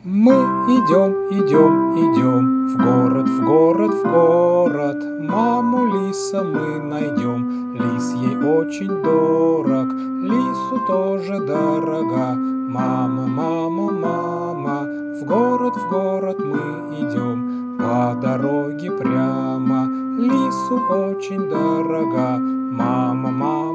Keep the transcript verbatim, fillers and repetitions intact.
Мы идем, идем, идем в город, в город, в город. Маму лиса мы найдем, лис ей очень дорог, лису тоже дорога. Мама, мама, мама, в город, в город мы идем по дороге прямо, лису очень дорога. Мама, мама.